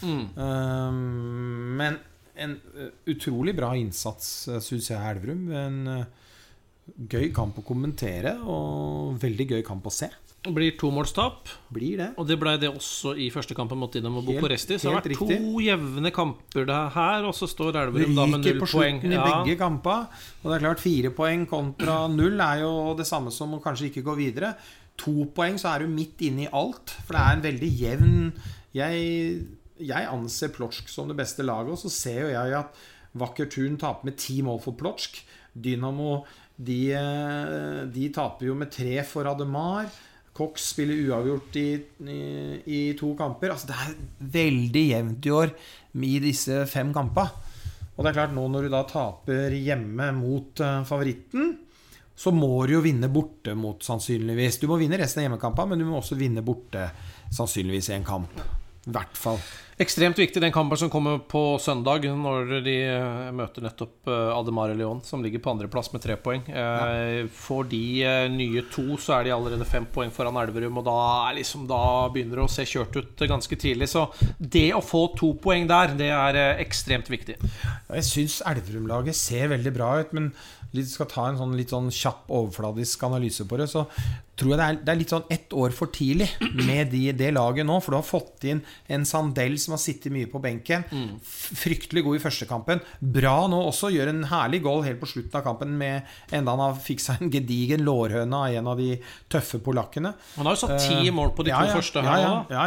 Men en utrolig bra innsats synes jeg Elverum. En gøy kamp å kommentere, og veldig gøy kamp å se. Det blir 2-målstap. Blir det. Og det ble det også i første kampen mot Dinamo Bucuresti. Så det 2 jevne kamper her, og så står Elverum da med 0 poeng. I begge kamper, og det klart 4 poeng kontra 0 jo det samme som å kanskje ikke gå videre. 2 poeng, så du midt inne i alt, for det en veldig jevn... Jeg anser Plock som det beste laget, og så ser jo jeg at Wacker Thun taper med 10 mål for Plock. Dynamo de taper jo med 3 for Ademar. Cox spiller uavgjort i 2 kamper. Altså det veldig jevnt i år i disse 5 kamper. Og det klart, nå når du da taper hjemme mot favoritten, så må du jo vinne borte mot sannsynligvis. Du må vinne resten av hjemmekampen, men du må også vinne borte sannsynligvis i en kamp. I hvert fall. Ekstremt viktig den kampen som kommer på søndag, når de møter nettopp Ademar Leon, som ligger på andre plass med 3 poeng. For de nye 2 så de allerede 5 poeng foran Elverum, og da begynner det å se kjørt ut ganske tidlig. Så det å få 2 poeng der, det ekstremt viktig. Jeg synes Elverum-laget ser veldig bra ut, men skal ta en litt kjapp overfladisk analyse på det, så tror jeg det litt 1 år for tidlig med det laget nå, for du har fått inn en Sandell som har sittet mye på benken, fryktelig god i første kampen, bra nå også, gjør en herlig goal helt på slutten av kampen, med enda han har fikk seg en gedigen lårhøne av en av de tøffe polakkene. Han har jo satt 10 mål på de 2 første her. Ja.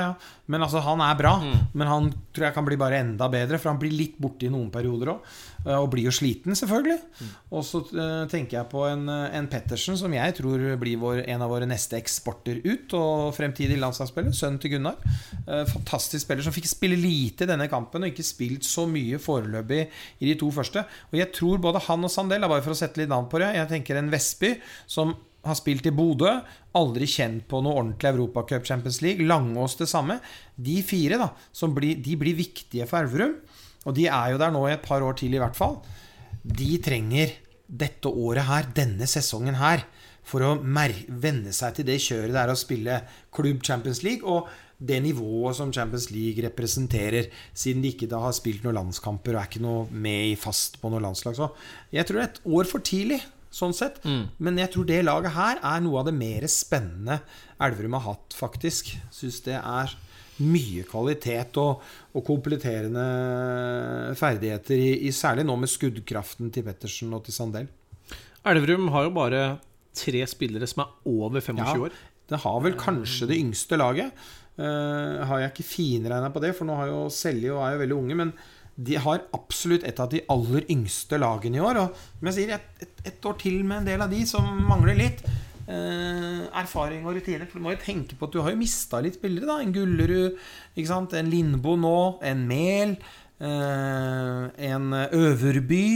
Men altså, han bra, men han tror jeg kan bli bare enda bedre, for han blir litt borte I noen perioder også, og blir jo sliten selvfølgelig. Og så tenker jeg på en Pettersen, som jeg tror blir en av våre neste eksporter ut, og fremtidig landslagsspiller, sønnen til Gunnar. Fantastisk spiller, som fikk spille lite I denne kampen, og ikke spilt så mye foreløpig I de 2 første. Og jeg tror både han og Sandell, bare for å sette litt navn på det, jeg tenker en Vestby, som har spilt I Bodø, aldri kjent på noe ordentlig Europacup Champions League, Langås det samme. De 4 da, de blir viktige for Elverum, og de jo der nå I et par år til I hvert fall. De trenger dette året her, denne sesongen her, for å venne seg til det kjøret det å spille klubb Champions League, og det nivået som Champions League representerer, siden de ikke da har spilt noen landskamper, og ikke noe med I fast på noen landslag. Så jeg tror det et år for tidlig, sånn sett. Men jeg tror det laget her noe av det mer spennende Elverum har hatt, faktisk. Synes det mye kvalitet og kompletterende ferdigheter, særlig nå med skuddkraften til Pettersen og til Sandell. Elverum har jo bare 3 spillere som over 25 år. Det har vel kanskje det yngste laget. Har jeg ikke finregnet på det, for nå har jo Selje og jo veldig unge, men de har absolutt et av de aller yngste lagene I år, og som jeg sier, et år til med en del av de som mangler litt erfaring og rutiner, for du må jo tenke på at du har jo mistet litt spillere da, en Gullerud, ikke sant? En Lindbo nå, en Mel, en Øverby,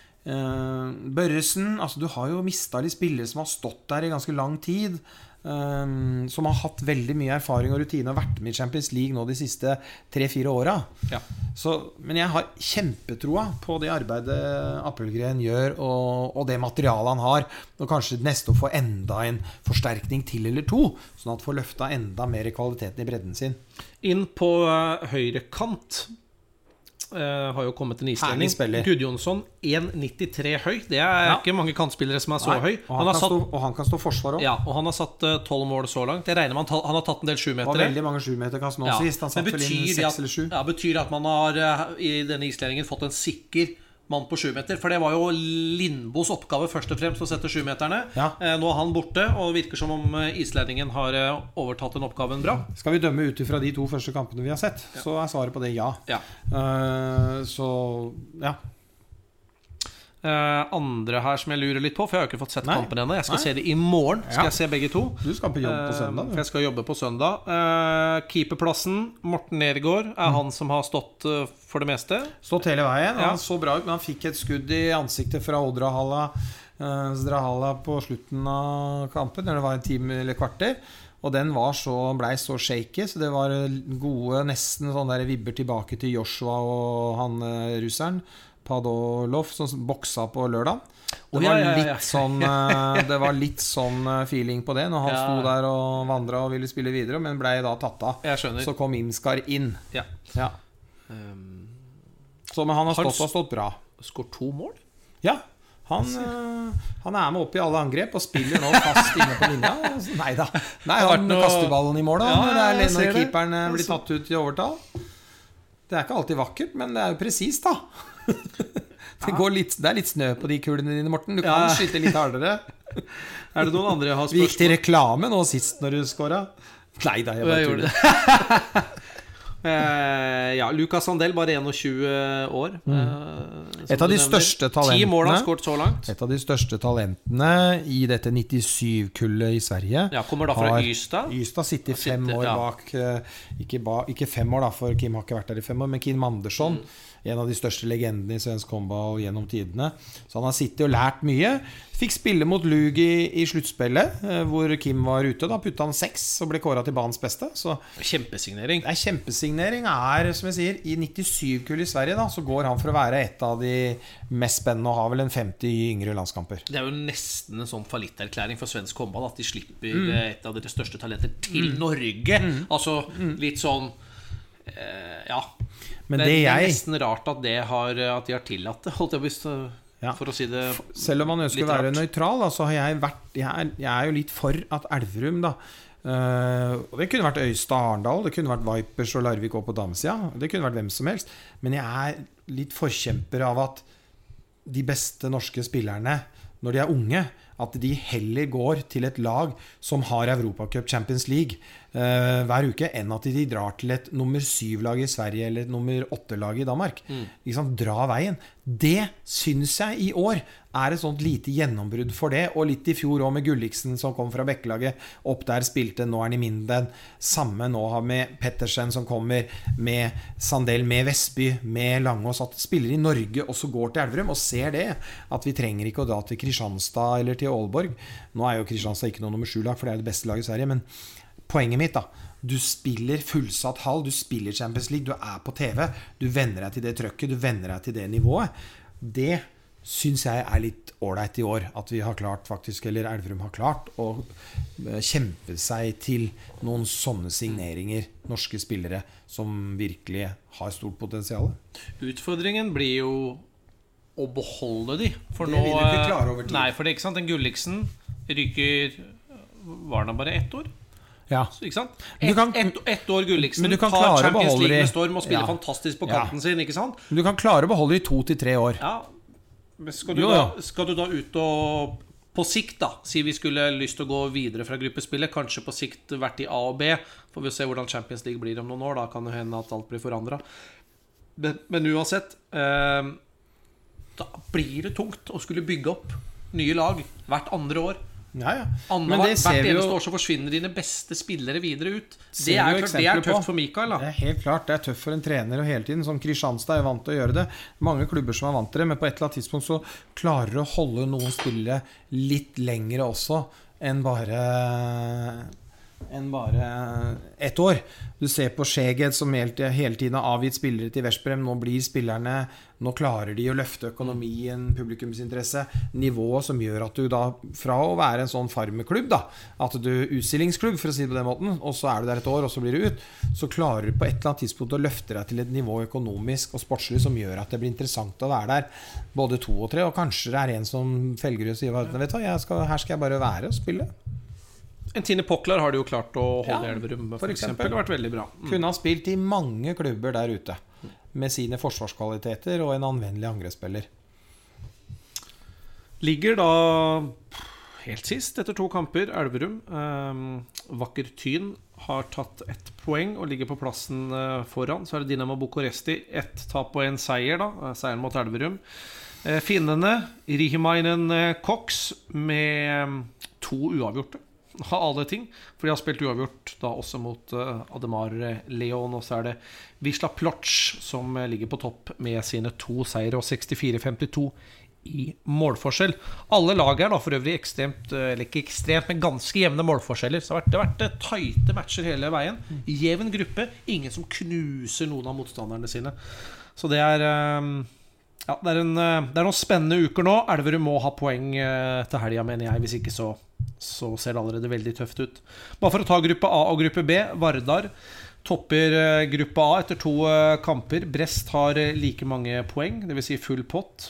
Børresen, altså du har jo mistet litt spillere som har stått der I ganske lang tid, som har hatt veldig mye erfaring og rutine og vært med I Champions League nå de siste 3-4 årene. Ja. Men jeg har kjempetroa på det arbeidet Appelgren gjør og det materialet han har, og kanskje neste år få enda en forsterkning til eller 2, sånn at får løftet enda mer I kvaliteten I bredden sin. Inn på høyre kant har jo kommet en islending, Gudjonsson 1,93 høy. Det ikke mange kantspillere som så høy. Og han kan stå forsvar også. Ja, og han har satt 12 mål så langt. Jeg regner med han har tatt en del 7-metere. Og veldig mange 7-meterkast nå sist. Han satt vel inn 6 eller 7. Ja, betyr det at man har I denne islendingen fått en sikker mann på 7-meter, for det var jo Lindbos oppgave først og fremst å sette 7-meterne. Nå han borte, og det virker som om islendingen har overtatt den oppgaven bra. Skal vi dømme ut fra de 2 første kampene vi har sett, så svaret på det ja. Så, ja. Andre her som jeg lurer litt på, for jeg har ikke fått sett kampen ennå. Jeg skal se det I morgen, skal jeg se begge 2. Du skal på jobb på søndag. For jeg skal jobbe på søndag. Keeperplassen, Morten Nergård han som har stått for det meste. Stått hele veien, han så bra ut, men han fikk et skudd I ansiktet fra Zdrahala på slutten av kampen, når det var en time eller kvarter. Og den ble så shaky, så det var gode, nesten sånne der vibber tilbake til Joshua og han russeren Padolov som boksa på lørdag. Det var litt sånn feeling på det når han sto der og vandret og ville spille videre, men ble da tatt av. Så kom Imskar inn. Så men han har stått bra. Skåret 2 mål? Ja. Han med opp I alle angrep og spiller nå fast inne på linja. Neida. Nei, han kaster ballen I mål da, når keeperen blir tatt ut I overtall. Det ikke alltid vakkert, men det jo presist da. Det litt snø på de kulene dine, Morten. Du kan skyte litt hardere. Det noen andre jeg har spørsmål? Vi gikk til reklame nå sist når du skåret. Neida, jeg bare gjorde det. Lucas Sandell, bare 21 år. Et av de største talentene 10 mål har skåret så langt. Et av de største talentene I dette 97-kullet I Sverige. Kommer da fra Ystad. Ystad sitter 5 år bak, ikke 5 år da, for Kim har ikke vært der I 5 år, men Kim Andersson, en av de største legendene I svensk håndball gjennom tidene. Så han har sittet og lært mye. Fikk spille mot Lugi I sluttspillet, hvor Kim var ute. Da puttet han 6 og ble kåret til banens beste. Så kjempesignering. Kjempesignering som jeg sier, I 97-kull I Sverige da, så går han for å være et av de mest spennende og har vel en 50 yngre landskamper. Det jo nesten en sånn fallitterklæring for svensk håndball at de slipper et av deres største talenter til Norge. Altså litt sånn men det nesten rart at de har tillatt det, holdt jeg på for å si det selv om man ønsker å være nøytral da, så har jeg jo litt for at Elverum da og det kunne vært Øystad Arendal, det kunne vært Vipers og Larvik også på damesida, det kunne vært hvem som helst, men jeg litt forkjemper av at de beste norske spillerne når de unge, at de heller går til et lag som har Europacup Champions League hver uke, enn at de drar til et nummer 7-lag i Sverige eller et nummer 8-lag i Danmark. Dra veien. Det synes jeg i år et sånt lite gjennombrudd for det, og litt i fjor også med Gulliksen som kom fra Bekkelaget, opp der spilte, nå han i Minden. Samme nå med Pettersen som kommer, med Sandell, med Vestby, med Langås, at spiller i Norge også går til Elverum, og ser det, at vi trenger ikke å dra til Kristianstad eller til Aalborg. Nå jo Kristianstad ikke noe nummer 7-lag, for det det beste laget i Sverige, men poenget mitt da, du spiller fullsatt hall, du spiller Champions League, du på TV, du venner deg til det trøkket, du venner deg til det nivået. Det synes jeg litt ordentlig i år, at vi har klart faktisk, eller Elverum har klart å kjempe seg til noen sånne signeringer, norske spillere, som virkelig har stort potensial. Utfordringen blir jo å beholde de, for det nå... vil du ikke klare over tid. Nei, for det ikke sant, den Gulliksen ryker, var den bare 1 år? Ja. Ikke sant? Ett år Gulliksen tar Champions League med storm og spiller fantastisk på kanten sin, ikke sant? Men du kan klare å beholde i 2 til 3 år. Ja, men skal du da ut og på sikt da, si vi skulle lyst til å gå videre fra gruppespillet, kanskje på sikt vært i A og B, får vi se hvordan Champions League blir om noen år, da kan det hende at alt blir forandret. Men uansett, da blir det tungt å skulle bygge opp nye lag hvert andre år. Ja. Men det ser vi jo. Hvert eneste år så forsvinner dine beste spillere videre ut. Det tøft for Mikael da. Det helt klart, det tøft for en trener og hele tiden, som Kristianstad vant til å gjøre det. Mange klubber som vant til det, men på et eller annet tidspunkt så klarer å holde noen spillere litt lengre også enn bare 1 år. Du ser på Skjeged som hele tiden har avgitt spillere til Veszprem. Nå blir spillerne, nå klarer de å løfte økonomien, publikumsinteresse, nivået som gjør at du da, fra å være en sånn farmeklubb da, at du utstillingsklubb for å si det på den måten, og så du der 1 år og så blir du ut, så klarer du på et eller annet tidspunkt å løfte deg til et nivå økonomisk og sportslig som gjør at det blir interessant å være der, både 2 og 3, og kanskje det en som felger og sier, vet du, her skal jeg bare være og spille. En Tine Poklar har du jo klart å holde i Elverum, for eksempel. Det har vært veldig bra. Kunne ha spilt i mange klubber der ute, med sine forsvarskvaliteter og en anvendelig angrepsspiller. Ligger da helt sist etter 2 kamper, Elverum. Vakker Tyn har tatt 1 poeng og ligger på plassen foran. Så det Dinamo Bucuresti, 1 tap og 1 seier da, seieren mot Elverum. Finnene, Rihimainen Cox med 2 uavgjorte. Har alle ting, for de har spilt uavgjort da også mot Ademar Leon, og så det Wisla Ploc som ligger på topp med sine 2 seire og 64-52 i målforskjell. Alle lag da for øvrig ekstremt, eller ikke ekstremt, men ganske jevne målforskjeller. Så det har vært tighte matcher hele veien. Jevn gruppe, ingen som knuser noen av motstanderne sine. Så det det noen spennende uker nå. Elverum må ha poeng til helga, mener jeg. Hvis ikke så ser det allerede veldig tøft ut. Bare for å ta gruppe A og gruppe B. Vardar topper gruppe A etter 2 kamper. Brest har like mange poeng, det vil si full pott.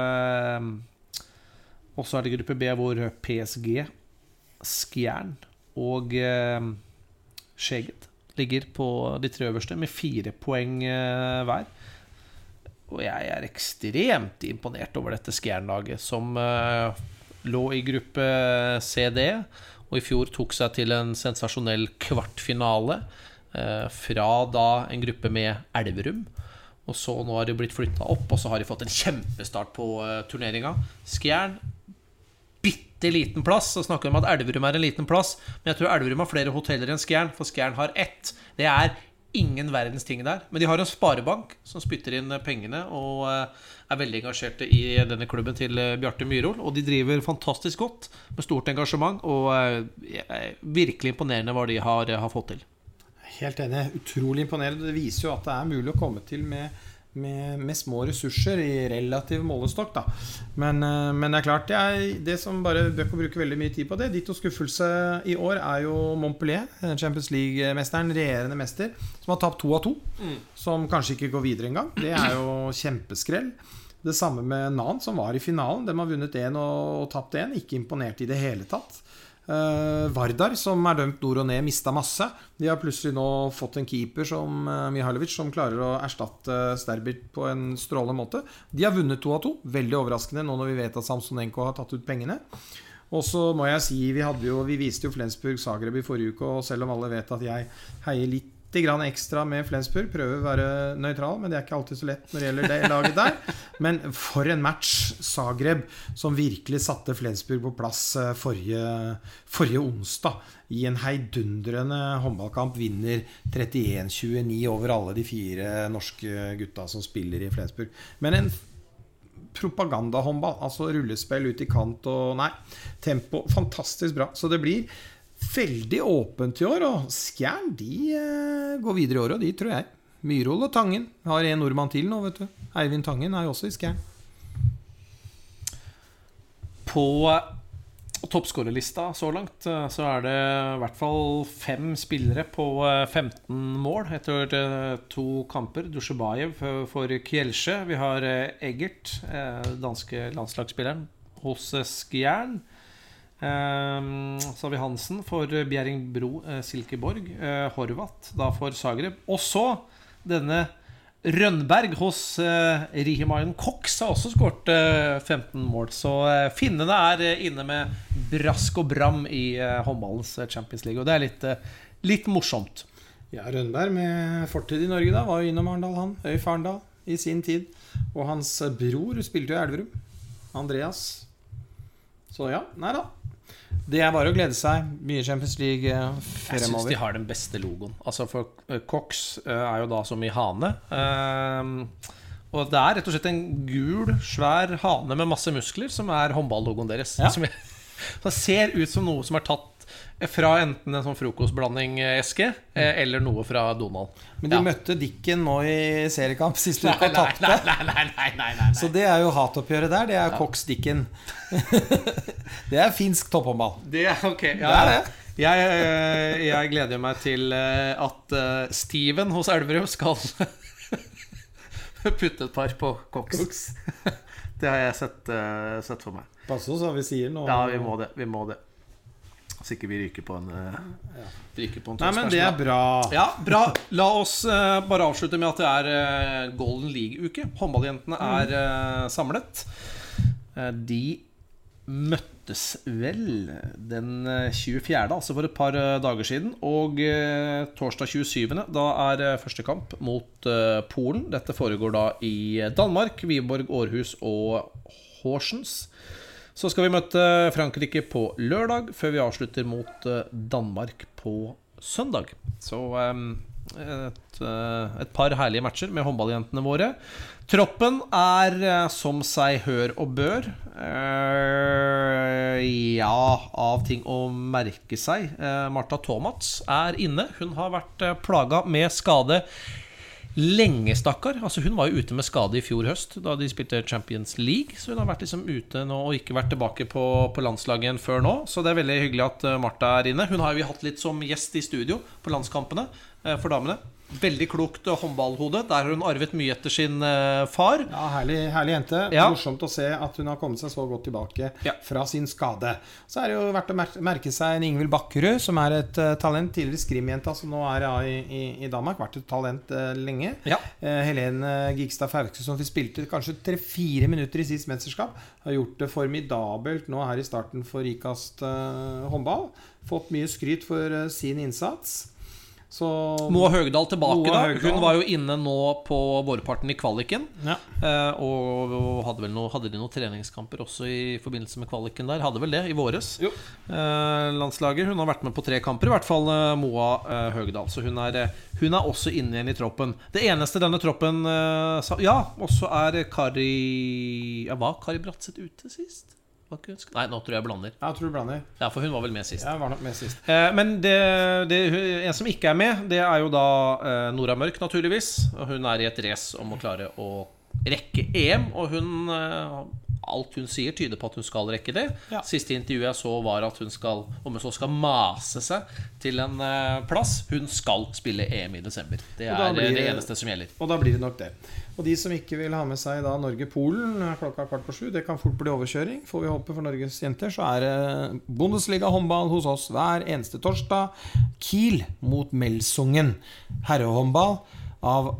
Og så det gruppe B hvor PSG, Skjern og Skjeget ligger på de 3 øverste med 4 poeng hver. Og jeg ekstremt imponert over dette Skjern-laget som lå i gruppe CD, og i fjor tok seg til en sensasjonell kvartfinale fra da en gruppe med Elverum. Og så nå har de blitt flyttet opp, og så har de fått en kjempestart på turneringen. Skjern, bitte liten plass, så snakker vi om at Elverum en liten plass, men jeg tror Elverum har flere hoteller enn Skjern, for Skjern har 1. Det ingen verdens ting der, men de har en sparebank som spytter inn pengene og veldig engasjerte i denne klubben til Bjarte Myrhol, og de driver fantastisk godt med stort engasjement, og virkelig imponerende hva de har fått til. Helt enig, utrolig imponerende. Det viser jo at det mulig å komme til med små ressurser i relativ målestokk da. Men det klart, det som bare bør ikke bruke veldig mye tid på det. Ditto skuffelse i år jo Montpellier, Champions League-mesteren, regjerende mester, som har tapt 2 av 2, som kanskje ikke går videre en gang. Det jo kjempeskrell. Det samme med Nantes, som var i finalen. De har vunnet 1 og tapt 1, ikke imponert i det hele tatt. Vardar, som dømt nord og ned, mistet masse. De har plutselig nå fått en keeper som Mihailovic, som klarer å erstatte Sterbit på en strålende måte. De har vunnet 2 av 2, veldig overraskende nå når vi vet at Samsonenko har tatt ut pengene. Og så må jeg si, vi viste jo Flensburg Zagreb I forrige uke, og selv om alle vet at jeg heier litt grann ekstra med Flensburg, prøver å være nøytral, men det ikke alltid så lett når det gjelder det laget der. Men for en match, Zagreb, som virkelig satte Flensburg på plass forrige onsdag, I en heidundrende håndballkamp, vinner 31-29 over alle de 4 norske gutta som spiller I Flensburg. Men en propagandahåndball, altså rullespill ut I kant og tempo, fantastisk bra. Så det blir veldig åpent I år, og Skjern, de går videre I år, og de tror jeg. Myrhol og Tangen har en nordmann til nå, vet du. Eivind Tangen jo også I Skjern. På toppskårerlista så langt, så det I hvert fall 5 spillere på 15 mål etter 2 kamper. Dusjebajev for Kjelsjø. Vi har Eggert, danske landslagsspilleren hos Skjern. Så har vi Hansen for Bjerringbro Silkeborg, Horvath da for Zagreb, og så denne Rønberg hos Rihimayen Cox har også skåret 15 mål, så finnene inne med brask og bram I håndballens Champions League, og det litt morsomt. Ja, Rønberg med fortid I Norge da, var jo innom Arendal han, Øyf Arendal I sin tid, og hans bror spilte jo I Elverum, Andreas. Så ja, da. Det bare å glede seg. Mye Champions League fremover. Jeg synes de har den beste logoen. Altså for Cox jo da som I hane. Og det rett og slett en gul, svær hane med masse muskler som håndballlogoen deres. Ja. Som ser ut som noe som tatt fra enten en sånn frokostblanding-eske eller noe fra Donald. Men de møtte Dicken nå I seriekamp siste uke og tapte. Nei. Så det jo hatoppgjøret der, det Cox Dicken. Det finsk topphåndball. Det ok. Ja, det. Jeg gleder meg til at Steven hos Elverum skal putte et par på Cox. Det har jeg sett for meg. Pass oss hva vi sier nå. Ja, vi må det. Så ikke vi ryker på en Nei, men det bra. Ja, bra. La oss bare avslutte med at det Golden League-uke. Håndballjentene samlet. De møttes vel den 24., altså for et par dager siden. Og torsdag 27. Da første kamp mot Polen. Dette foregår da I Danmark, Viborg, Aarhus og Horsens. Så skal vi møte Frankrike på lørdag, før vi avslutter mot Danmark på søndag. Så et par herlige matcher med håndballjentene våre. Troppen som seg hør og bør. Ja, av ting å merke seg. Marta Tomats inne. Hun har vært plaget med skade lenge, stakkar. Altså, hun var jo ute med skade I fjor høst da de spilte Champions League, så hun har vært liksom ute nå og ikke vært tilbake på landslaget igjen før nå, så det veldig hyggelig at Marta inne. Hun har jo vi hatt litt som gjest I studio på landskampene for damene. Veldig klokt håndballhode. Der har hun arvet mye etter sin far. Ja, herlig jente. Ja. Morsomt å se at hun har kommet seg så godt tilbake fra sin skade. Så det jo verdt å merke seg en Ingvild Bakkerud, som et talent, tidligere skrimjenta, som nå I Danmark, vært et talent lenge. Ja. Helene Gigstad Fauske, som vi spilte kanskje 3-4 minutter I sist mesterskap, har gjort det formidabelt nå her I starten for Rikast håndball. Fått mye skryt for sin innsats. Så Moa Høgdal tilbake da. Hun var jo inne nå på vårparten I kvaliken, og hadde de noen treningskamper også I forbindelse med kvaliken der. Hadde vel det I våres landslaget. Hun har vært med på 3 kamper, I hvert fall Moa Høgdal. Så hun også inne igjen I troppen. Det eneste denne troppen også Kari Kari Bratseth ute sist? Nei, nå tror jeg blander. Jeg tror du blander. Ja, for hun var vel med sist. Ja, var nok med sist. Men en som ikke med, det jo da Nora Mørk naturligvis. Og hun I et race om å klare å rekke EM. Og alt hun sier tyder på at hun skal rekke det. Siste intervjuet jeg så var at hun skal, om hun så skal mase seg til en plass, hun skal spille EM I desember. Det det eneste som gjelder. Og da blir det nok det. Og de som ikke vil ha med seg da Norge-Polen klokka 6:15, det kan fort bli overkjøring. Får vi håpe for Norges jenter, så det Bundesliga håndball hos oss hver eneste torsdag. Kiel mot Melsungen. Herrehåndball av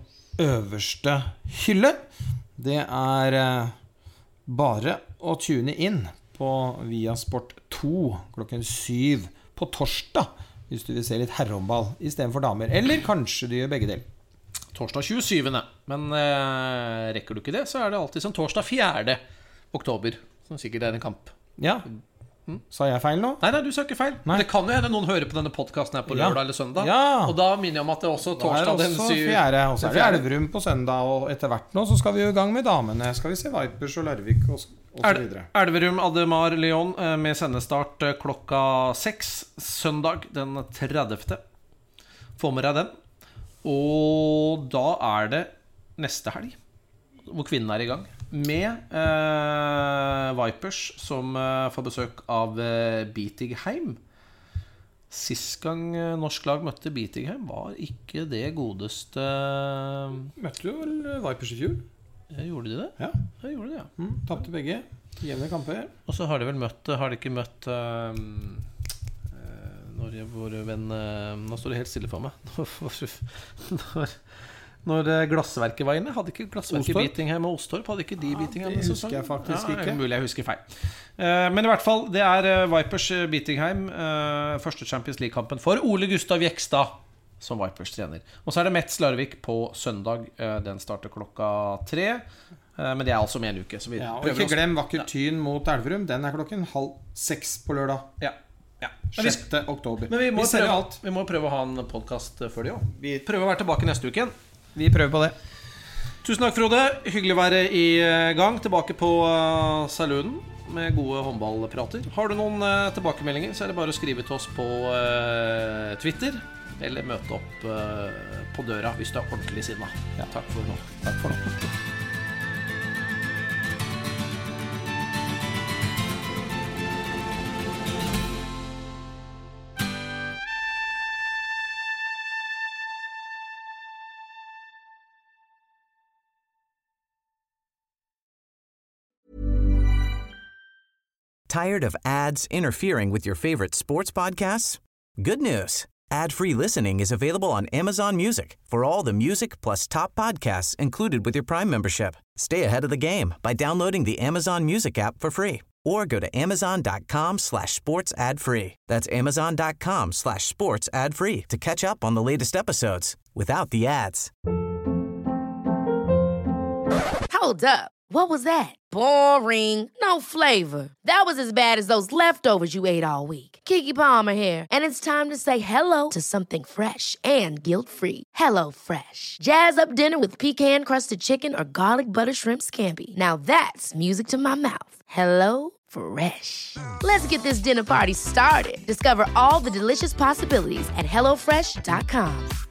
øverste hylle. Det bare å tune inn på Viasport 2 klokken 7 på torsdag, hvis du vil se litt herrehåndball i stedet for damer. Eller kanskje du gjør begge deler. Torsdag 27. Men rekker du ikke det, så er det alltid som torsdag 4. oktober, som sikkert er en kamp. Ja. Sa jeg feil nå? Nei, du sa ikke feil. Det kan jo hende noen hører på denne podcasten her på lørdag eller søndag. Og da minner jeg om at det er også torsdag den 7. Og så er det Elverum på søndag. Og etter hvert nå så skal vi jo i gang med damene. Skal vi se Vipers og Larvik og så videre. Elverum, Ademar, Lyon med sendestart klokka 6 søndag den 30. Få med deg den. Og da er det neste helg hvor kvinnen er i gang med Vipers som får besøk av Bietigheim. Sist gang norsk lag møtte Bietigheim var ikke det godeste. Møtte du vel Vipers i fjor? Gjorde de det? Ja, jeg gjorde det, ja. Tappte begge, jevne kamper. Og så har de vel møtt, har de ikke møtt vår venn, nå står det helt stille for meg. Når Glassverket var inne, hadde ikke Glassverket Bietigheim og Ostorp, hadde ikke de Bietigheim? Det husker jeg faktisk ikke. Det er mulig jeg husker feil. Men i hvert fall, det er Vipers Bietigheim, første Champions League-kampen for Ole Gustav Jekstad som Vipers trener. Og så er det Metz Larvik på søndag, den starter klokka 3. Men det er altså med en uke. Så vi og ikke glem Vakker Tyn mot Elverum, den er klokken 5:30 på lørdag. Ja. 6. oktober. Men vi må prøve å ha en podcast før det også. Vi prøver å være tilbake neste uke igjen. Vi prøver på det. Tusen takk, Frode. Hyggelig å være i gang. Tilbake på saloonen med gode håndballprater. Har du noen tilbakemeldinger, så er det bare å skrive til oss på Twitter. Eller møte opp på døra hvis du er ordentlig sinna. Takk for nå. Takk for nå. Tired of ads interfering with your favorite sports podcasts? Good news. Ad-free listening is available on Amazon Music for all the music plus top podcasts included with your Prime membership. Stay ahead of the game by downloading the Amazon Music app for free or go to amazon.com/sports ad-free. That's amazon.com/sports ad-free to catch up on the latest episodes without the ads. Hold up. What was that? Boring. No flavor. That was as bad as those leftovers you ate all week. Keke Palmer here, and it's time to say hello to something fresh and guilt-free. Hello Fresh. Jazz up dinner with pecan-crusted chicken or garlic butter shrimp scampi. Now that's music to my mouth. Hello Fresh. Let's get this dinner party started. Discover all the delicious possibilities at HelloFresh.com.